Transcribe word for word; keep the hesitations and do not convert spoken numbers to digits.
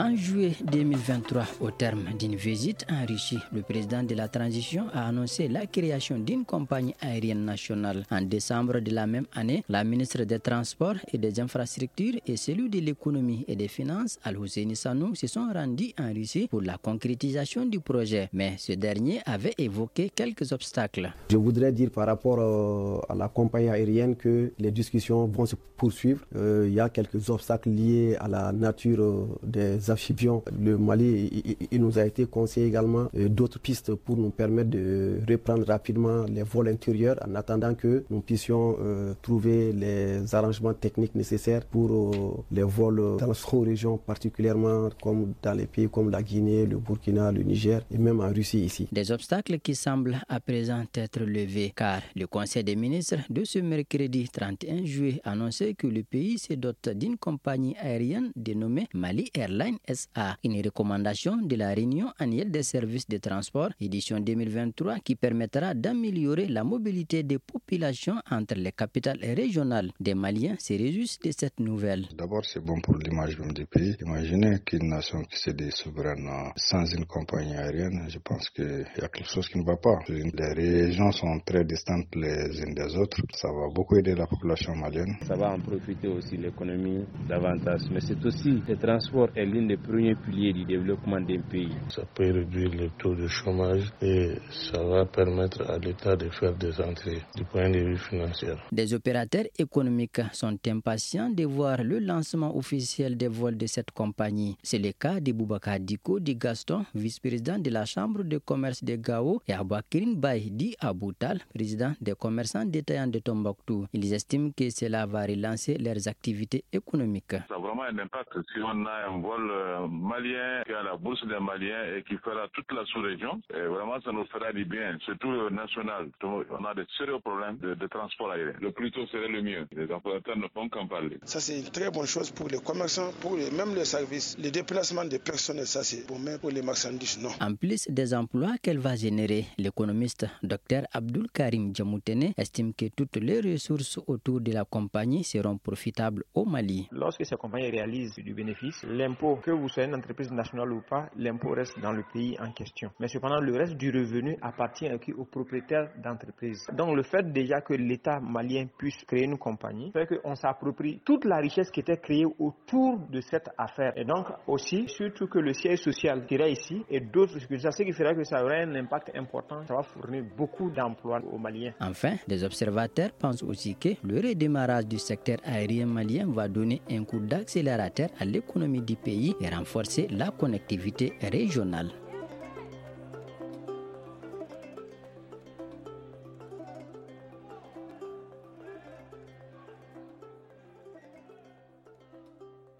En juillet deux mille vingt-trois, au terme d'une visite en Russie, le président de la transition a annoncé la création d'une compagnie aérienne nationale. En décembre de la même année, la ministre des Transports et des Infrastructures et celui de l'économie et des finances, Al-Husseini Sanou, se sont rendus en Russie pour la concrétisation du projet. Mais ce dernier avait évoqué quelques obstacles. Je voudrais dire par rapport euh, à la compagnie aérienne que les discussions vont se poursuivre. Euh, il y a quelques obstacles liés à la nature euh, des amphibiens. Le Mali, il, il nous a été conseillé également euh, d'autres pistes pour nous permettre de reprendre rapidement les vols intérieurs en attendant que nous puissions euh, trouver les arrangements techniques nécessaires pour euh, les vols dans la sous-région, particulièrement comme dans les pays comme la Guinée, le Burkina, le Niger et même en Russie ici. Des obstacles qui semblent à présent être levés car le Conseil des ministres de ce mercredi trente et un juillet a annoncé que le pays se dote d'une compagnie aérienne dénommée Mali Airlines S A. Une recommandation de la réunion annuelle des services de transport, édition deux mille vingt-trois, qui permettra d'améliorer la mobilité des populations entre les capitales régionales. Des Maliens se réjouissent de cette nouvelle. D'abord, c'est bon pour l'image même du pays. Imaginez qu'une nation qui se dit souveraine sans une compagnie aérienne, je pense qu'il y a quelque chose qui ne va pas. Les régions sont très distantes les unes des autres. Ça va beaucoup aider la population malienne. Ça va en profiter aussi l'économie davantage. Mais c'est aussi le transport est l'un des premiers piliers du développement d'un pays. Ça peut réduire le taux de chômage et ça va permettre à l'État de faire des entrées du point de vue financier. Des opérateurs économiques sont impatients de voir le lancement officiel des vols de cette compagnie. C'est le cas de Boubacar Diko Di Gaston, vice-président de la Chambre de commerce de Gao, et Abouakirin Baye Di Aboutal, président des commerçants détaillants de Tombouctou. Ils estiment que cela va relancer leurs activités économiques. Ça a vraiment un impact si on a un vol malien qui est à la bourse des Maliens et qui fera toute la sous-région. Et vraiment, ça nous fera du bien, surtout national. On a de sérieux problèmes de, de transport aérien. Le plus tôt serait le mieux. Les opérateurs ne font qu'en parler. Ça, c'est une très bonne chose pour les commerçants, pour les, même les services. Les déplacements des personnels, ça, c'est bon, mais pour les marchandises, non. En plus des emplois qu'elle va générer, l'économiste Dr Abdul Karim Djamoutene estime que toutes les ressources autour de la compagnie seront profitables au Mali. Lorsque ces compagnies réalisent du bénéfice, l'impôt, que vous soyez une entreprise nationale ou pas, l'impôt reste dans le pays en question. Mais cependant, le reste du revenu appartient aux propriétaires d'entreprises. Donc le fait déjà que l'État malien puisse créer une compagnie fait qu'on s'approprie toute la richesse qui était créée autour de cette affaire. Et donc aussi, surtout que le siège social qui est ici et d'autres, ce qui fera que ça aura un impact important, ça va fournir beaucoup d'emplois aux Maliens. Enfin, des observateurs pensent aussi que le redémarrage du secteur aérien malien va donner un coup d'accélérateur à l'économie du pays et renforcer la connectivité régionale.